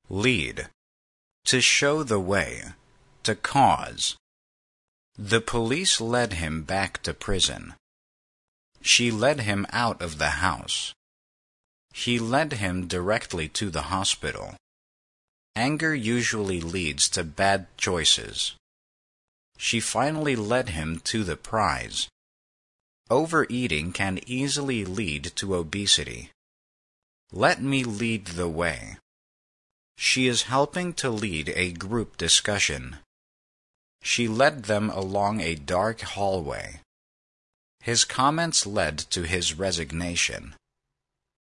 Lead. To show the way. To cause. The police led him back to prison. She led him out of the house. He led him directly to the hospital. Anger usually leads to bad choices. She finally led him to the prize. Overeating can easily lead to obesity. Let me lead the way. She is helping to lead a group discussion. She led them along a dark hallway. His comments led to his resignation.